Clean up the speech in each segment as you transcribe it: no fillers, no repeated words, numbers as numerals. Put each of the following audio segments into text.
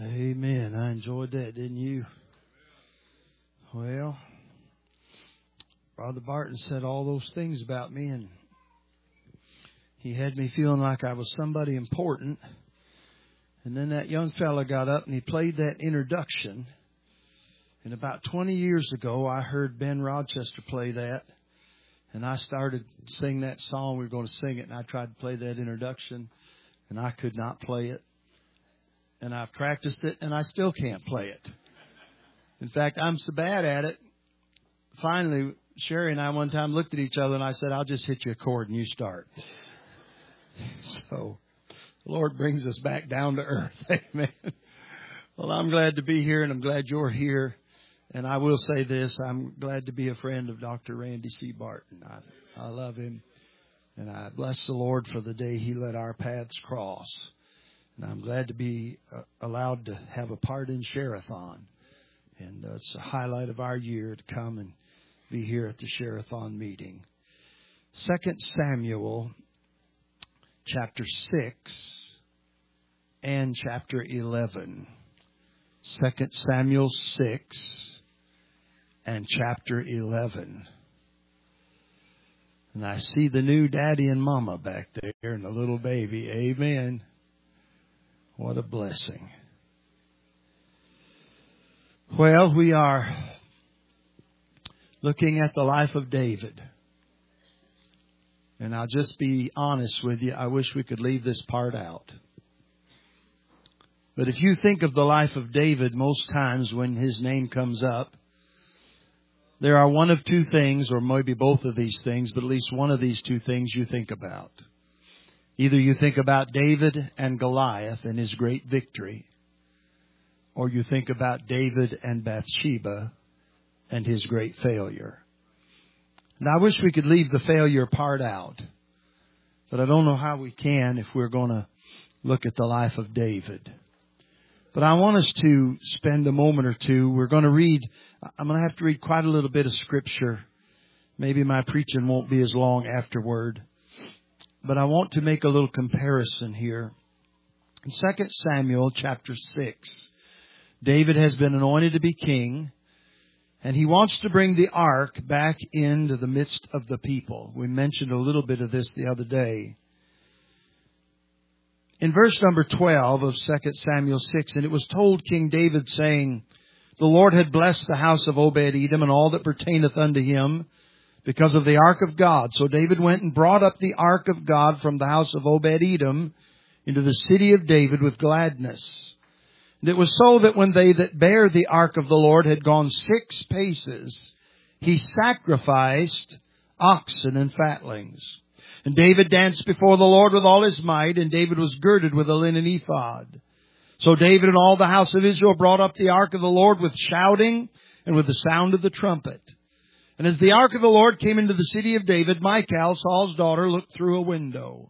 Amen. I enjoyed that, didn't you? Well, Brother Barton said all those things about me, and he had me feeling like I was somebody important. And then that young fella got up and he played that introduction. And about 20 years ago, I heard Ben Rochester play that. And I started singing that song. We were going to sing it, and I tried to play that introduction, and I could not play it. And I've practiced it, and I still can't play it. In fact, I'm so bad at it. Finally, Sherry and I one time looked at each other, and I said, I'll just hit you a chord, and you start. So the Lord brings us back down to earth. Amen. Well, I'm glad to be here, and I'm glad you're here. And I will say this, I'm glad to be a friend of Dr. Randy C. Barton. I love him, and I bless the Lord for the day he let our paths cross. And I'm glad to be allowed to have a part in Share-a-thon. And it's a highlight of our year to come and be here at the Share-a-thon meeting. 2 Samuel chapter 6 and chapter 11. 2 Samuel 6 and chapter 11. And I see the new daddy and mama back there and the little baby. Amen. What a blessing. Well, we are looking at the life of David. And I'll just be honest with you. I wish we could leave this part out. But if you think of the life of David, most times when his name comes up, there are one of two things, or maybe both of these things, but at least one of these two things you think about. Either you think about David and Goliath and his great victory, or you think about David and Bathsheba and his great failure. Now, I wish we could leave the failure part out, but I don't know how we can if we're going to look at the life of David. But I want us to spend a moment or two. We're going to read, I'm going to have to read quite a little bit of Scripture. Maybe my preaching won't be as long afterward. But I want to make a little comparison here. In 2 Samuel chapter 6, David has been anointed to be king, and he wants to bring the ark back into the midst of the people. We mentioned a little bit of this the other day. In verse number 12 of 2 Samuel 6, and it was told King David, saying, the Lord had blessed the house of Obed-Edom and all that pertaineth unto him, because of the ark of God. So David went and brought up the ark of God from the house of Obed-Edom into the city of David with gladness. And it was so that when they that bare the ark of the Lord had gone 6 paces, he sacrificed oxen and fatlings. And David danced before the Lord with all his might, and David was girded with a linen ephod. So David and all the house of Israel brought up the ark of the Lord with shouting and with the sound of the trumpet. And as the ark of the Lord came into the city of David, Michal, Saul's daughter, looked through a window,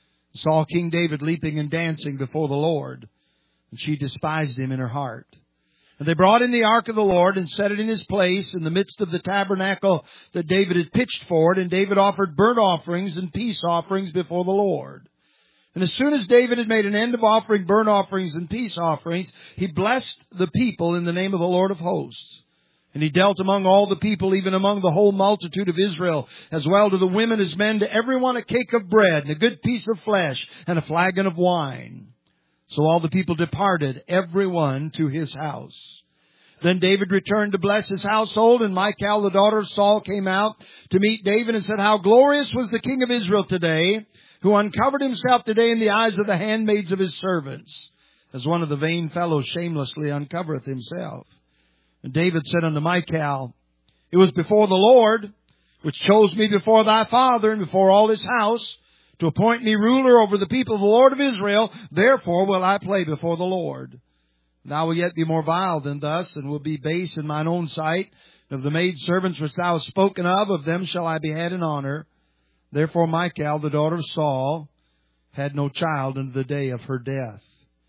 saw King David leaping and dancing before the Lord, and she despised him in her heart. And they brought in the ark of the Lord and set it in his place in the midst of the tabernacle that David had pitched for it. And David offered burnt offerings and peace offerings before the Lord. And as soon as David had made an end of offering burnt offerings and peace offerings, he blessed the people in the name of the Lord of hosts. And he dealt among all the people, even among the whole multitude of Israel, as well to the women as men, to every one a cake of bread and a good piece of flesh and a flagon of wine. So all the people departed, every one to his house. Then David returned to bless his household, and Michal, the daughter of Saul, came out to meet David and said, how glorious was the king of Israel today, who uncovered himself today in the eyes of the handmaids of his servants, as one of the vain fellows shamelessly uncovereth himself. And David said unto Michal, it was before the Lord, which chose me before thy father and before all his house, to appoint me ruler over the people of the Lord of Israel. Therefore will I play before the Lord. Thou wilt yet be more vile than thus, and will be base in mine own sight. Of the maidservants which thou hast spoken of them shall I behead in honor. Therefore Michal, the daughter of Saul, had no child unto the day of her death.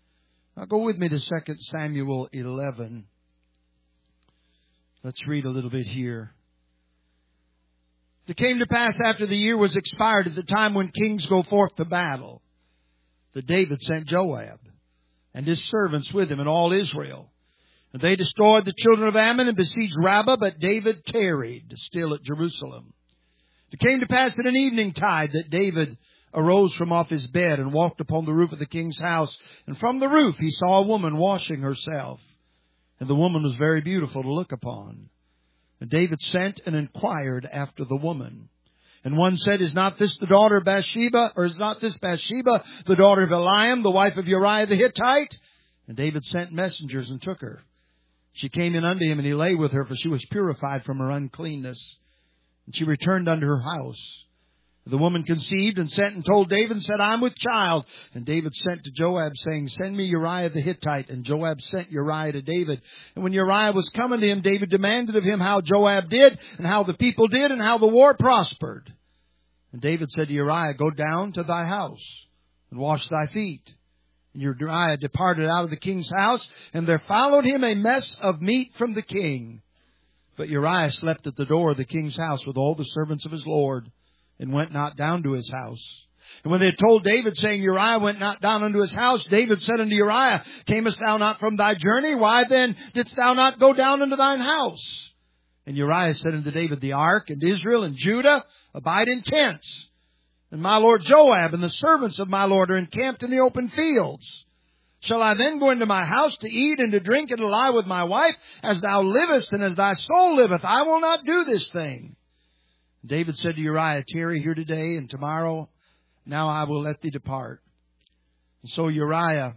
Now go with me to 2 Samuel 11. Let's read a little bit here. It came to pass after the year was expired, at the time when kings go forth to battle, that David sent Joab and his servants with him, and all Israel. And they destroyed the children of Ammon and besieged Rabbah, but David tarried still at Jerusalem. It came to pass at an evening tide that David arose from off his bed and walked upon the roof of the king's house. And from the roof he saw a woman washing herself. And the woman was very beautiful to look upon. And David sent and inquired after the woman. And one said, Is not this the daughter of Bathsheba, or is not this Bathsheba, the daughter of Eliam, the wife of Uriah the Hittite? And David sent messengers and took her. She came in unto him, and he lay with her, for she was purified from her uncleanness. And she returned unto her house. The woman conceived and sent and told David and said, I am with child. And David sent to Joab, saying, Send me Uriah the Hittite. And Joab sent Uriah to David. And when Uriah was coming to him, David demanded of him how Joab did, and how the people did, and how the war prospered. And David said to Uriah, Go down to thy house and wash thy feet. And Uriah departed out of the king's house, and there followed him a mess of meat from the king. But Uriah slept at the door of the king's house with all the servants of his lord, and went not down to his house. And when they had told David, saying, Uriah went not down unto his house, David said unto Uriah, Camest thou not from thy journey? Why then didst thou not go down into thine house? And Uriah said unto David, The ark and Israel and Judah abide in tents, and my lord Joab and the servants of my lord are encamped in the open fields. Shall I then go into my house to eat and to drink and to lie with my wife? As thou livest and as thy soul liveth, I will not do this thing. David said to Uriah, Tarry here today, and tomorrow now I will let thee depart. And so Uriah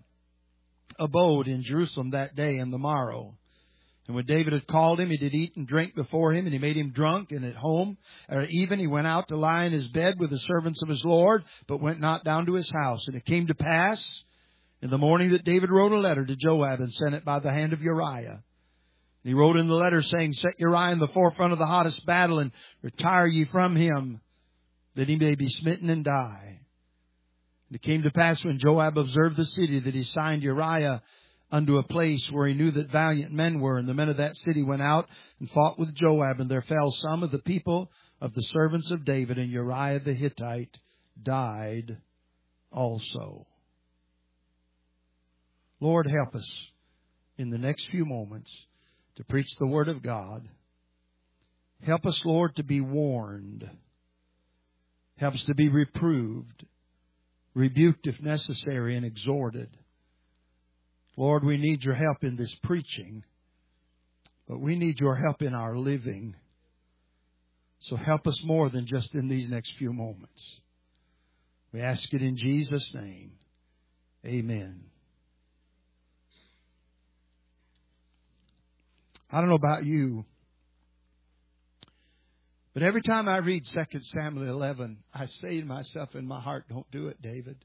abode in Jerusalem that day and the morrow. And when David had called him, he did eat and drink before him, and he made him drunk. And at home, at even, he went out to lie in his bed with the servants of his Lord, but went not down to his house. And it came to pass in the morning that David wrote a letter to Joab and sent it by the hand of Uriah. He wrote in the letter, saying, Set Uriah in the forefront of the hottest battle, and retire ye from him, that he may be smitten and die. And it came to pass when Joab observed the city, that he signed Uriah unto a place where he knew that valiant men were. And the men of that city went out and fought with Joab, and there fell some of the people of the servants of David, and Uriah the Hittite died also. Lord, help us in the next few moments to preach the Word of God. Help us, Lord, to be warned. Help us to be reproved, rebuked if necessary, and exhorted. Lord, we need your help in this preaching, but we need your help in our living. So help us more than just in these next few moments. We ask it in Jesus' name. Amen. I don't know about you, but every time I read 2 Samuel 11, I say to myself in my heart, Don't do it, David.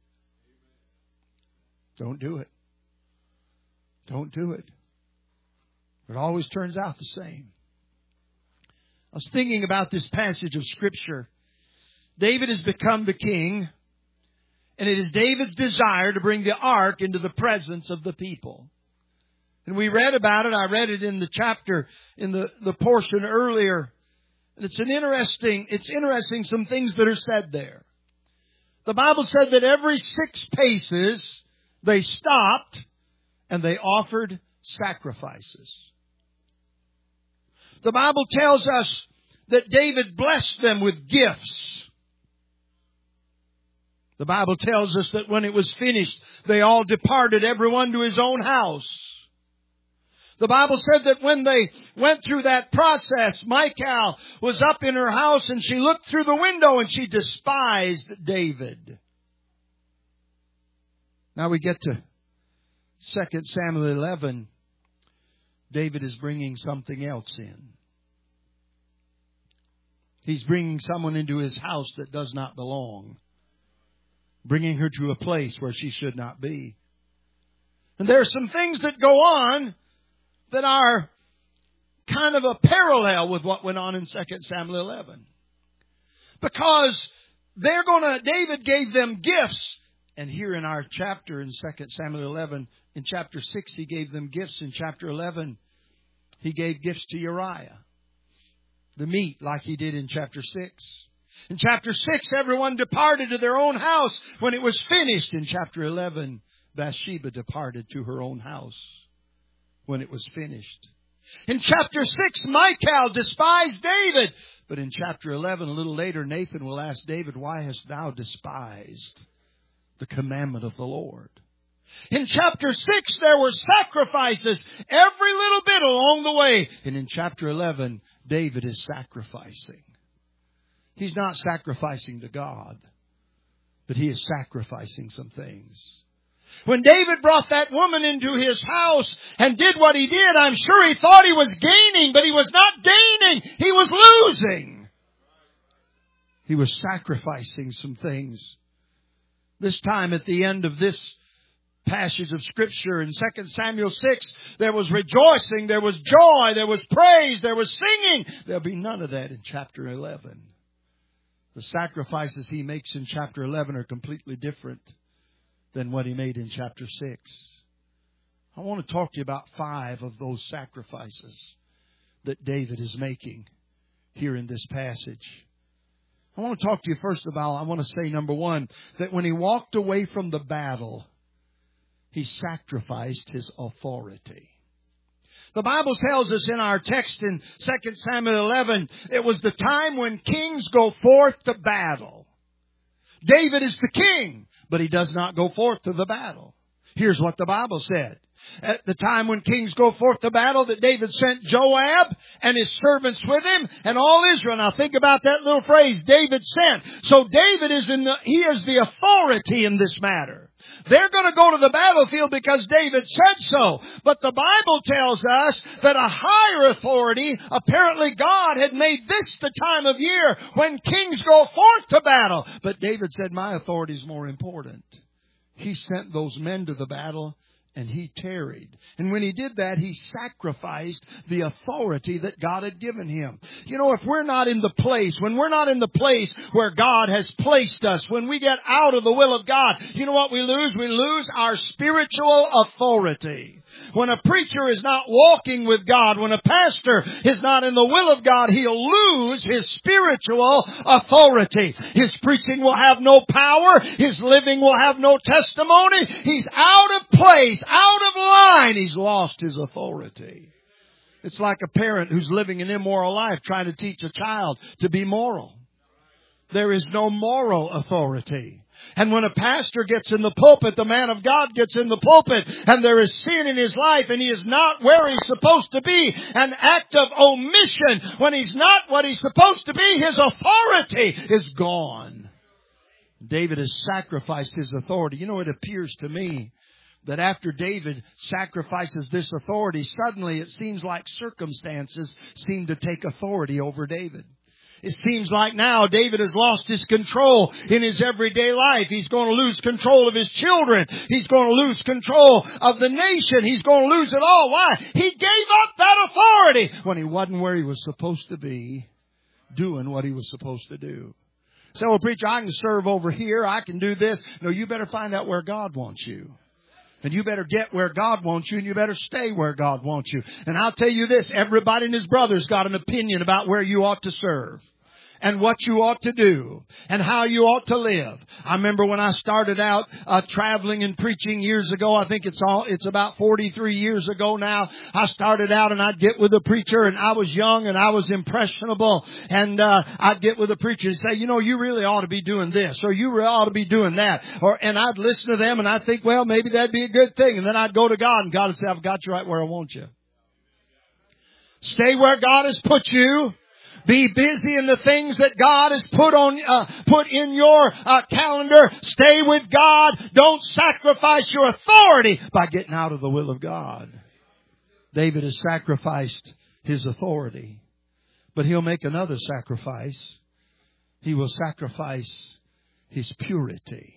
Don't do it. Don't do it. It always turns out the same. I was thinking about this passage of Scripture. David has become the king, and it is David's desire to bring the ark into the presence of the people. And we read about it. I read it in the chapter, in the portion earlier. And it's interesting some things that are said there. The Bible said that every 6 paces they stopped and they offered sacrifices. The Bible tells us that David blessed them with gifts. The Bible tells us that when it was finished, they all departed, everyone to his own house. The Bible said that when they went through that process, Michal was up in her house and she looked through the window and she despised David. Now we get to 2 Samuel 11. David is bringing something else in. He's bringing someone into his house that does not belong. Bringing her to a place where she should not be. And there are some things that go on that are kind of a parallel with what went on in 2 Samuel 11. Because David gave them gifts. And here in our chapter in 2 Samuel 11, in chapter 6, he gave them gifts. In chapter 11, he gave gifts to Uriah. The meat, like he did in chapter 6. In chapter 6, everyone departed to their own house when it was finished. In chapter 11, Bathsheba departed to her own house when it was finished. In chapter 6, Michal despised David. But in chapter 11, a little later, Nathan will ask David, why hast thou despised the commandment of the Lord? In chapter 6, there were sacrifices every little bit along the way. And in chapter 11, David is sacrificing. He's not sacrificing to God, but he is sacrificing some things. When David brought that woman into his house and did what he did, I'm sure he thought he was gaining, but he was not gaining. He was losing. He was sacrificing some things. This time at the end of this passage of Scripture in 2 Samuel 6, there was rejoicing, there was joy, there was praise, there was singing. There'll be none of that in chapter 11. The sacrifices he makes in chapter 11 are completely different than what he made in chapter 6. I want to talk to you about 5 of those sacrifices that David is making here in this passage. I want to talk to you first about, I want to say, number 1, that when he walked away from the battle, he sacrificed his authority. The Bible tells us in our text in 2 Samuel 11, it was the time when kings go forth to battle. David is the king, but he does not go forth to the battle. Here's what the Bible said. At the time when kings go forth to battle, that David sent Joab and his servants with him and all Israel. Now think about that little phrase, David sent. So David is he is the authority in this matter. They're going to go to the battlefield because David said so. But the Bible tells us that a higher authority, apparently God had made this the time of year when kings go forth to battle. But David said, my authority is more important. He sent those men to the battle and he tarried. And when he did that, he sacrificed the authority that God had given him. You know, if we're not in the place, when we're not in the place where God has placed us, when we get out of the will of God, you know what we lose? We lose our spiritual authority. When a preacher is not walking with God, when a pastor is not in the will of God, he'll lose his spiritual authority. His preaching will have no power. His living will have no testimony. He's out of place, out of line. He's lost his authority. It's like a parent who's living an immoral life trying to teach a child to be moral. There is no moral authority. And when a pastor gets in the pulpit, the man of God gets in the pulpit, and there is sin in his life, and he is not where he's supposed to be, an act of omission, when he's not what he's supposed to be, his authority is gone. David has sacrificed his authority. You know, it appears to me that after David sacrifices this authority, suddenly it seems like circumstances seem to take authority over David. It seems like now David has lost his control in his everyday life. He's going to lose control of his children. He's going to lose control of the nation. He's going to lose it all. Why? He gave up that authority when he wasn't where he was supposed to be, doing what he was supposed to do. So, well, preacher, I can serve over here. I can do this. No, you better find out where God wants you. And you better get where God wants you, and you better stay where God wants you. And I'll tell you this, everybody and his brother's got an opinion about where you ought to serve. And what you ought to do, and how you ought to live. I remember when I started out traveling and preaching years ago. I think it's about 43 years ago now. I started out and I'd get with a preacher, and I was young and I was impressionable. And I'd get with a preacher and say, you know, you really ought to be doing this, or you really ought to be doing that. And I'd listen to them and I'd think, well, maybe that'd be a good thing. And then I'd go to God, and God would say, I've got you right where I want you. Stay where God has put you. Be busy in the things that God has put in your calendar. Stay with God. Don't sacrifice your authority by getting out of the will of God. David has sacrificed his authority, but he'll make another sacrifice. He will sacrifice his purity.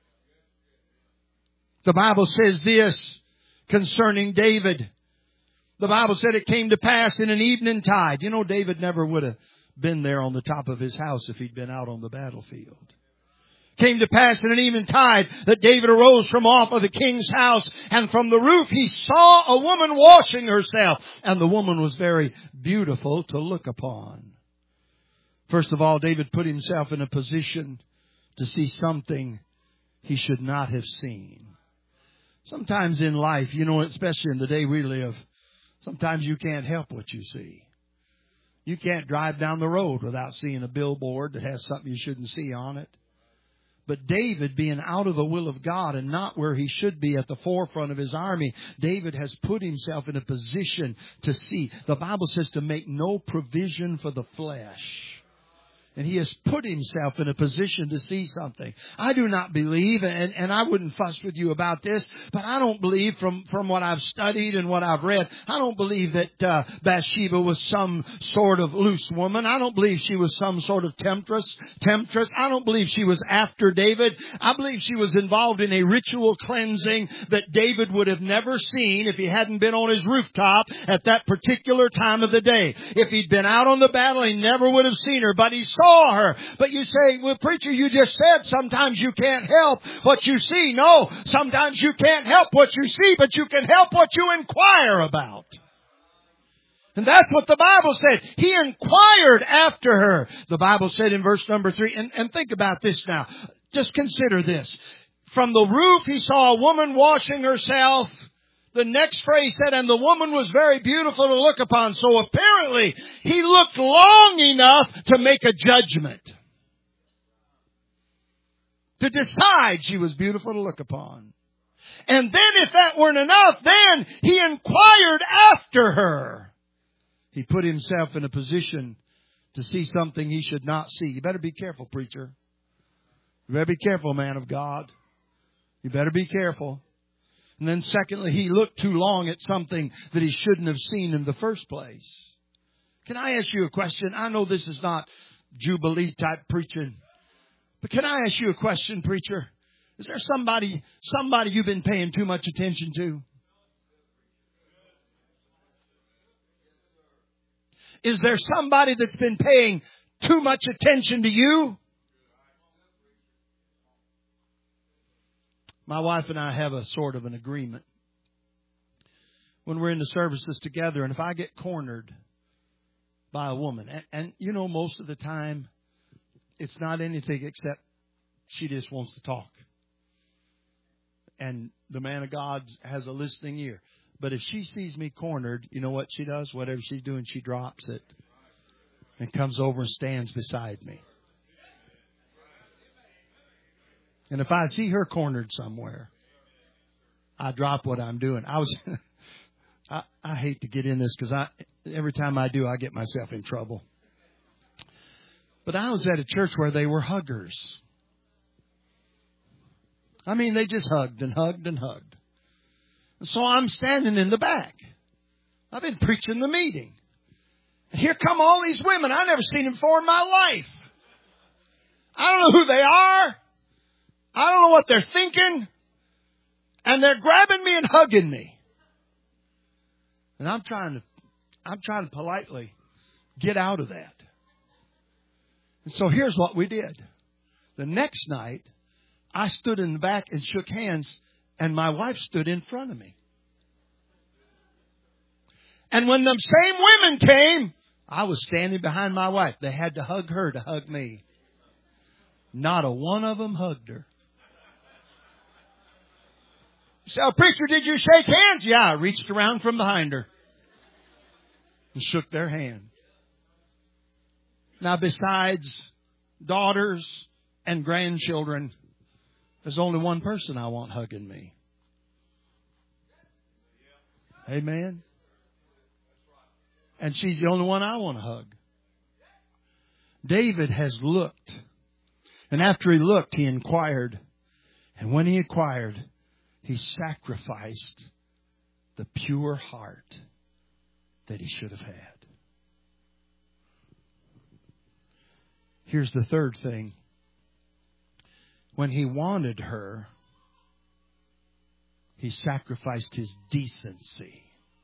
The Bible says this concerning David. The Bible said it came to pass in an evening tide. You know, David never would have been there on the top of his house if he'd been out on the battlefield. Came to pass in an evening tide that David arose from off of the king's house, and from the roof he saw a woman washing herself, and the woman was very beautiful to look upon. First of all, David put himself in a position to see something he should not have seen. Sometimes in life, especially in the day we live, sometimes you can't help what you see. You can't drive down the road without seeing a billboard that has something you shouldn't see on it. But David, being out of the will of God and not where he should be at the forefront of his army, David has put himself in a position to see. The Bible says to make no provision for the flesh. And he has put himself in a position to see something. I do not believe, and I wouldn't fuss with you about this, but I don't believe from what I've studied and what I've read, I don't believe that Bathsheba was some sort of loose woman. I don't believe she was some sort of temptress. I don't believe she was after David. I believe she was involved in a ritual cleansing that David would have never seen if he hadn't been on his rooftop at that particular time of the day. If he'd been out on the battle, he never would have seen her, but he saw her. But you say, well, preacher, you just said sometimes you can't help what you see. No, sometimes you can't help what you see, but you can help what you inquire about. And that's what the Bible said. He inquired after her. The Bible said in verse number 3, and think about this now. Just consider this. From the roof he saw a woman washing herself. The next phrase said, and the woman was very beautiful to look upon. So apparently, he looked long enough to make a judgment. To decide she was beautiful to look upon. And then if that weren't enough, then he inquired after her. He put himself in a position to see something he should not see. You better be careful, preacher. You better be careful, man of God. You better be careful. And then secondly, he looked too long at something that he shouldn't have seen in the first place. Can I ask you a question? I know this is not Jubilee type preaching. But can I ask you a question, preacher? Is there somebody you've been paying too much attention to? Is there somebody that's been paying too much attention to you? My wife and I have a sort of an agreement. When we're in the services together, and if I get cornered by a woman, and most of the time, it's not anything except she just wants to talk. And the man of God has a listening ear. But if she sees me cornered, you know what she does? Whatever she's doing, she drops it and comes over and stands beside me. And if I see her cornered somewhere, I drop what I'm doing. I hate to get in this because every time I do, I get myself in trouble. But I was at a church where they were huggers. I mean, they just hugged and hugged and hugged. And so I'm standing in the back. I've been preaching the meeting. And here come all these women. I've never seen them before in my life. I don't know who they are. I don't know what they're thinking. And they're grabbing me and hugging me. And I'm trying to politely get out of that. And so here's what we did. The next night, I stood in the back and shook hands, and my wife stood in front of me. And when them same women came, I was standing behind my wife. They had to hug her to hug me. Not a one of them hugged her. So, preacher, did you shake hands? Yeah, I reached around from behind her and shook their hand. Now, besides daughters and grandchildren, there's only one person I want hugging me. Amen. And she's the only one I want to hug. David has looked. And after he looked, he inquired. And when he inquired, he sacrificed the pure heart that he should have had. Here's the third thing. When he wanted her, he sacrificed his decency.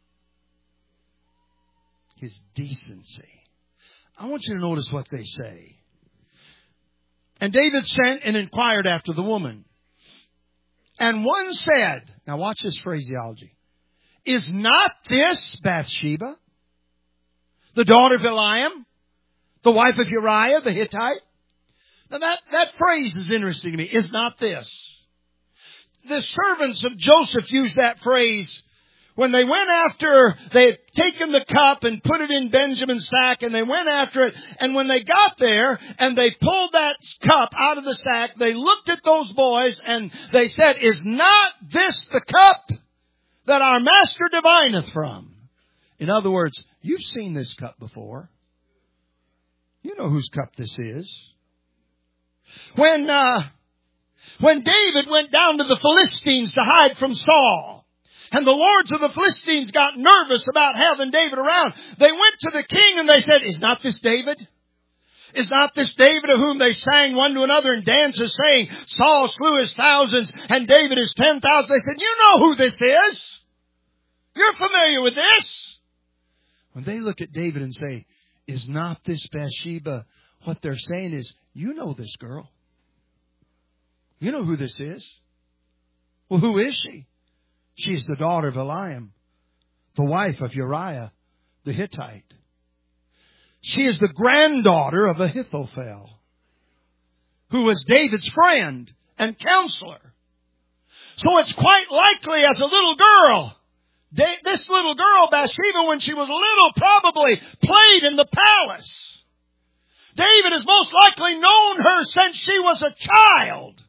His decency. I want you to notice what they say. And David sent and inquired after the woman. And one said, now watch this phraseology. Is not this Bathsheba, the daughter of Eliam, the wife of Uriah the Hittite? Now that phrase is interesting to me. Is not this. the servants of Joseph used that phrase when they went after, they had taken the cup and put it in Benjamin's sack, and they went after it. And when they got there and they pulled that cup out of the sack, they looked at those boys and they said, "Is not this the cup that our master divineth from?" In other words, you've seen this cup before. You know whose cup this is. When David went down to the Philistines to hide from Saul, and the lords of the Philistines got nervous about having David around, they went to the king and they said, "Is not this David? Is not this David of whom they sang one to another in dances, saying, Saul slew his thousands and David his 10,000. They said, "You know who this is. You're familiar with this." When they look at David and say, "Is not this Bathsheba?" what they're saying is, "You know this girl. You know who this is." Well, who is she? She's the daughter of Eliam, the wife of Uriah the Hittite. She is the granddaughter of Ahithophel, who was David's friend and counselor. So it's quite likely as a little girl, this little girl, Bathsheba, when she was little, probably played in the palace. David has most likely known her since she was a child.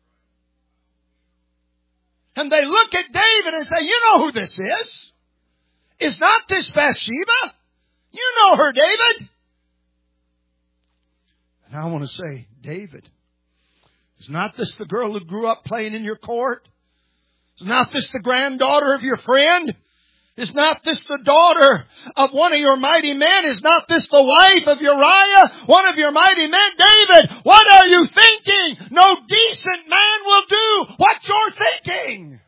And they look at David and say, "You know who this is. Is not this Bathsheba? You know her, David." And I want to say, David, is not this the girl who grew up playing in your court? Is not this the granddaughter of your friend? Is not this the daughter of one of your mighty men? Is not this the wife of Uriah, one of your mighty men? David, what are you thinking? No decent man will do what you're thinking.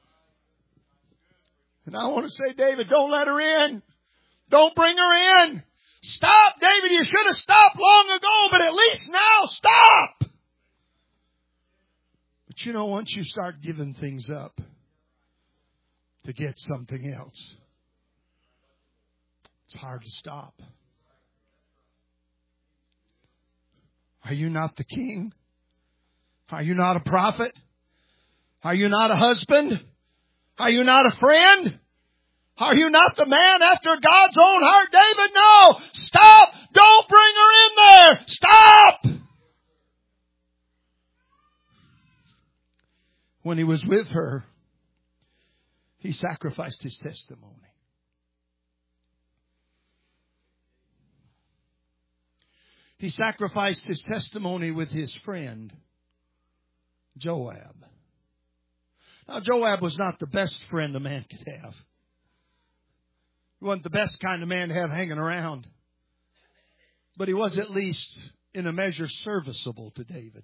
And I want to say, David, don't let her in. Don't bring her in. Stop, David. You should have stopped long ago, but at least now stop. But you know, once you start giving things up to get something else, it's hard to stop. Are you not the king? Are you not a prophet? Are you not a husband? Are you not a friend? Are you not the man after God's own heart, David? No! Stop! Don't bring her in there! Stop! When he was with her, he sacrificed his testimony. He sacrificed his testimony with his friend, Joab. Now, Joab was not the best friend a man could have. He wasn't the best kind of man to have hanging around. But he was at least, in a measure, serviceable to David.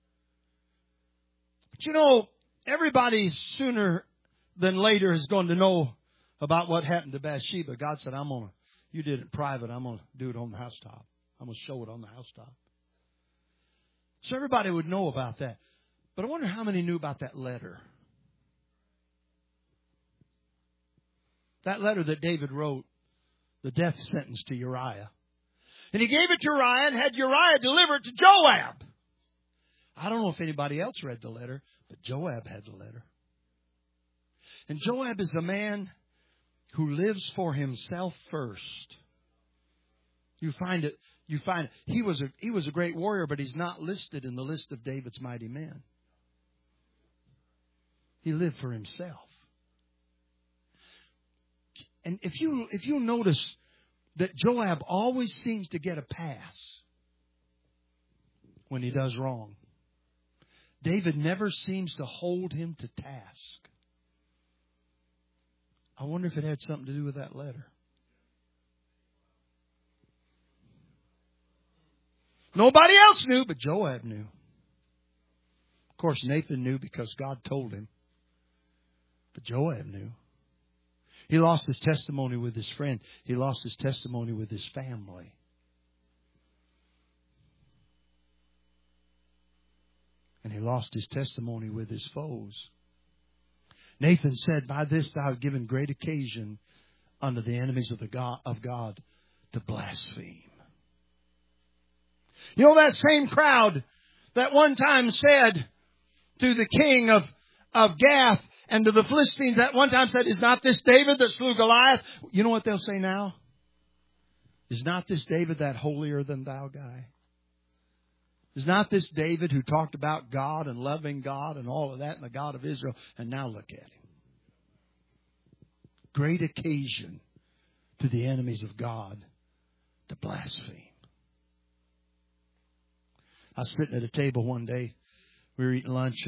But you know, everybody sooner than later is going to know about what happened to Bathsheba. God said, you did it private. I'm going to do it on the housetop. I'm going to show it on the housetop. So everybody would know about that. But I wonder how many knew about that letter. That letter that David wrote, the death sentence to Uriah. And he gave it to Uriah and had Uriah deliver it to Joab. I don't know if anybody else read the letter, but Joab had the letter. And Joab is a man who lives for himself first. You find it. He was a great warrior, but he's not listed in the list of David's mighty men. He lived for himself. And if you notice that Joab always seems to get a pass when he does wrong, David never seems to hold him to task. I wonder if it had something to do with that letter. Nobody else knew, but Joab knew. Of course, Nathan knew because God told him. But Joab knew. He lost his testimony with his friend. He lost his testimony with his family. And he lost his testimony with his foes. Nathan said, "By this thou hast given great occasion unto the enemies of God to blaspheme." You know that same crowd that one time said to the king of of Gath and to the Philistines at one time said, is not this David that slew Goliath? You know what they'll say now? Is not this David that holier than thou guy? Is not this David who talked about God and loving God and all of that and the God of Israel? And now look at him. Great occasion to the enemies of God to blaspheme. I was sitting at a table one day. We were eating lunch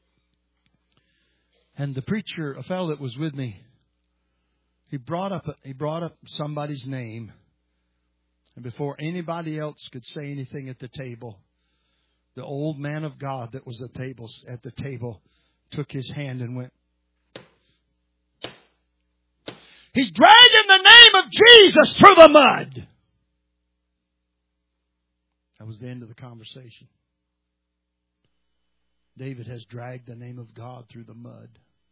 and the preacher, a fellow that was with me, he brought up somebody's name, and before anybody else could say anything at the table, the old man of God that was at the table took his hand and went, he's dragging the name of Jesus through the mud. That was the end of the conversation. David has dragged the name of God through the mud.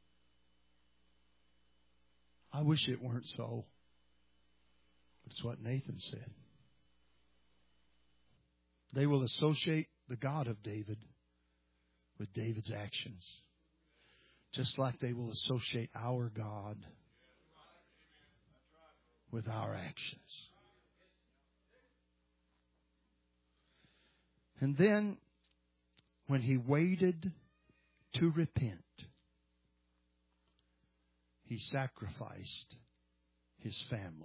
I wish it weren't so. But it's what Nathan said. They will associate the God of David with David's actions. Just like they will associate our God with our actions. And then, when he waited to repent, he sacrificed his family.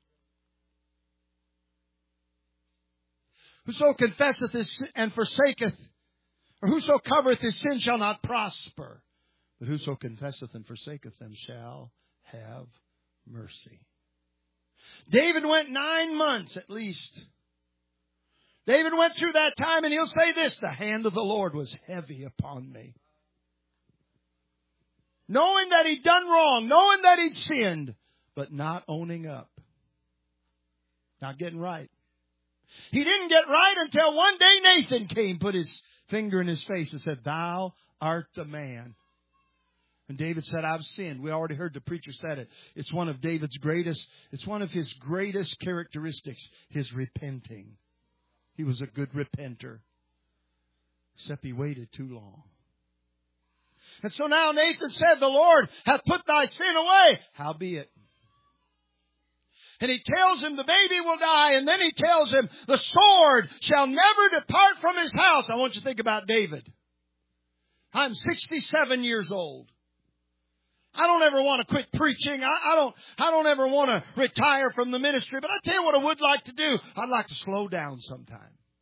Whoso confesseth his and forsaketh, or whoso covereth his sin shall not prosper. But whoso confesseth and forsaketh them shall have mercy. David went 9 months at least. David went through that time, and he'll say this, the hand of the Lord was heavy upon me. Knowing that he'd done wrong, knowing that he'd sinned, but not owning up. Not getting right. He didn't get right until one day Nathan came, put his finger in his face and said, thou art the man. And David said, I've sinned. We already heard the preacher said it. It's one of David's greatest, it's one of his greatest characteristics, his repenting. He was a good repenter. Except he waited too long. And so now Nathan said, the Lord hath put thy sin away. Howbeit. And he tells him the baby will die. And then he tells him the sword shall never depart from his house. I want you to think about David. I'm 67 years old. I don't ever want to quit preaching. I don't ever want to retire from the ministry. But I tell you what I would like to do. I'd like to slow down sometime.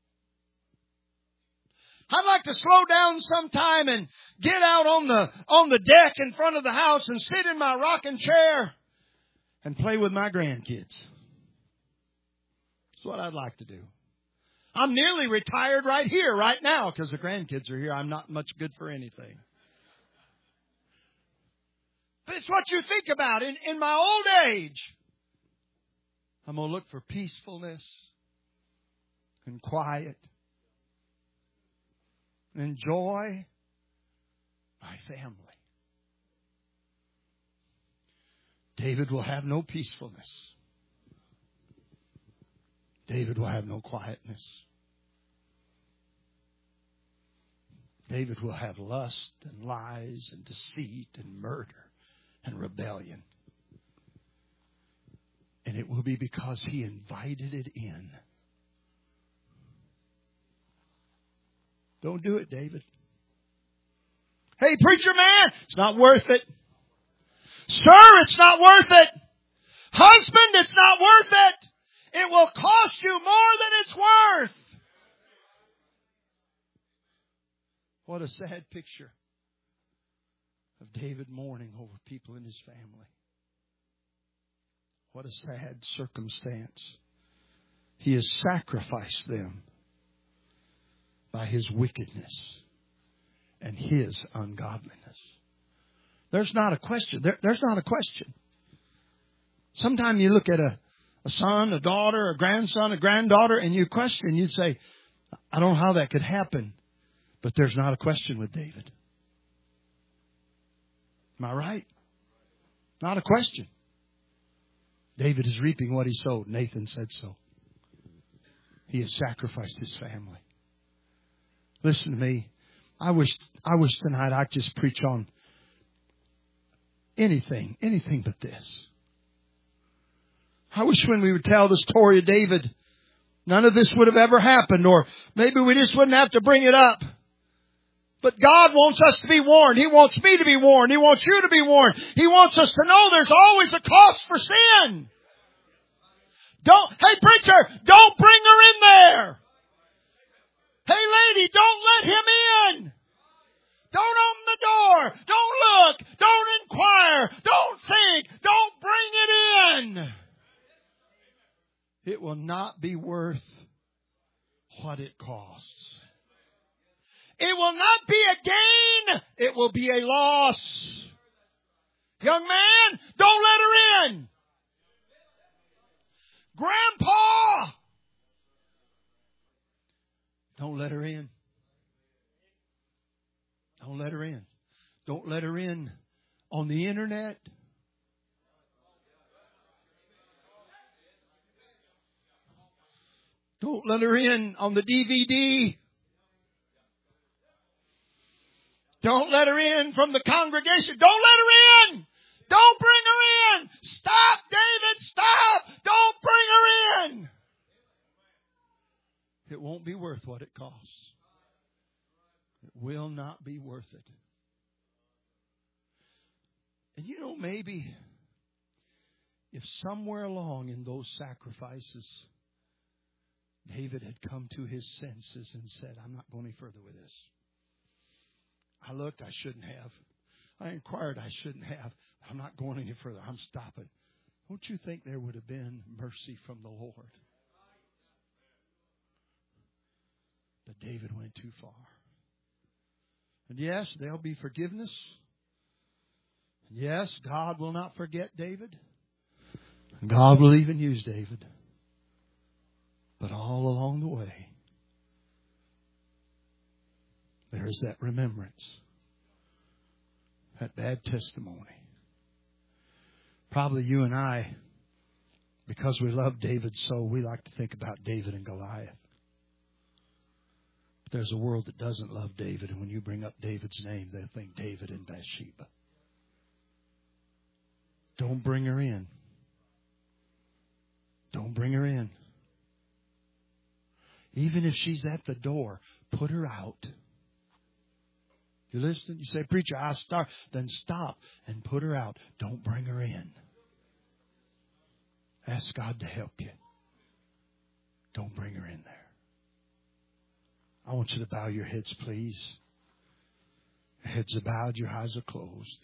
I'd like to slow down sometime and get out on the deck in front of the house and sit in my rocking chair and play with my grandkids. That's what I'd like to do. I'm nearly retired right here, right now, because the grandkids are here. I'm not much good for anything. But it's what you think about. In my old age, I'm going to look for peacefulness and quiet. Enjoy my family. David will have no peacefulness. David will have no quietness. David will have lust and lies and deceit and murder and rebellion. And it will be because he invited it in. Don't do it, David. Hey, preacher man, it's not worth it. Sir, it's not worth it. Husband, it's not worth it. It will cost you more than it's worth. What a sad picture of David mourning over people in his family. What a sad circumstance. He has sacrificed them by his wickedness and his ungodliness. There's not a question. There's not a question. Sometimes you look at a son, a daughter, a grandson, a granddaughter, and you question. You say, I don't know how that could happen. But there's not a question with David. Am I right? Not a question. David is reaping what he sowed. Nathan said so. He has sacrificed his family. Listen to me. I wish tonight I could just preach on anything but this. I wish when we would tell the story of David, none of this would have ever happened, or maybe we just wouldn't have to bring it up. But God wants us to be warned. He wants me to be warned. He wants you to be warned. He wants us to know there's always a cost for sin. Hey preacher, don't bring her in there. Hey lady, don't let him in. Don't open the door. Don't look. Don't inquire. Don't think. Don't bring it in. It will not be worth what it costs. It will not be a gain. It will be a loss. Young man, don't let her in. Grandpa, don't let her in. Don't let her in. Don't let her in on the internet. Don't let her in on the DVD. Don't let her in from the congregation. Don't let her in. Don't bring her in. Stop, David, stop. Don't bring her in. It won't be worth what it costs. It will not be worth it. And you know, maybe if somewhere along in those sacrifices, David had come to his senses and said, I'm not going any further with this. I looked, I shouldn't have. I inquired, I shouldn't have. I'm not going any further. I'm stopping. Don't you think there would have been mercy from the Lord? But David went too far. And yes, there'll be forgiveness. And yes, God will not forget David. And God will even use David. But all along the way, there is that remembrance. That bad testimony. Probably you and I, because we love David so, we like to think about David and Goliath. But there's a world that doesn't love David, and when you bring up David's name, they'll think David and Bathsheba. Don't bring her in. Don't bring her in. Even if she's at the door, put her out. You listen? You say, preacher, I'll start. Then stop and put her out. Don't bring her in. Ask God to help you. Don't bring her in there. I want you to bow your heads, please. Your heads are bowed, your eyes are closed.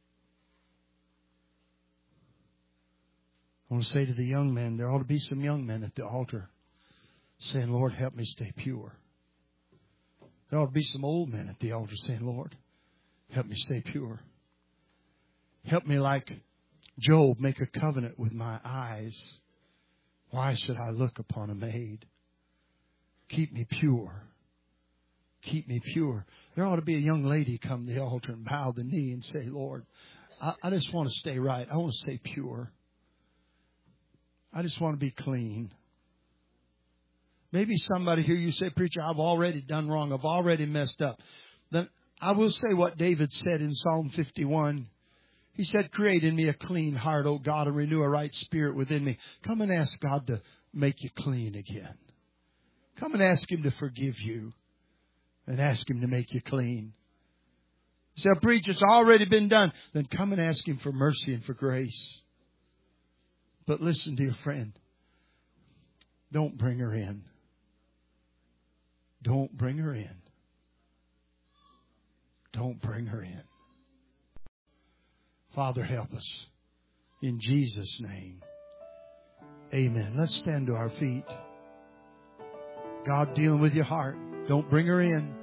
I want to say to the young men, there ought to be some young men at the altar saying, Lord, help me stay pure. There ought to be some old men at the altar saying, Lord, help me stay pure. Help me, like Job, make a covenant with my eyes. Why should I look upon a maid? Keep me pure. Keep me pure. There ought to be a young lady come to the altar and bow the knee and say, Lord, I just want to stay right. I want to stay pure. I just want to be clean. Maybe somebody here, you say, preacher, I've already done wrong. I've already messed up. Then I will say what David said in Psalm 51. He said, create in me a clean heart, O God, and renew a right spirit within me. Come and ask God to make you clean again. Come and ask Him to forgive you. And ask Him to make you clean. You say, preacher, it's already been done. Then come and ask Him for mercy and for grace. But listen, dear friend. Don't bring her in. Don't bring her in. Don't bring her in. Father, help us. In Jesus' name. Amen. Let's stand to our feet. God dealing with your heart. Don't bring her in.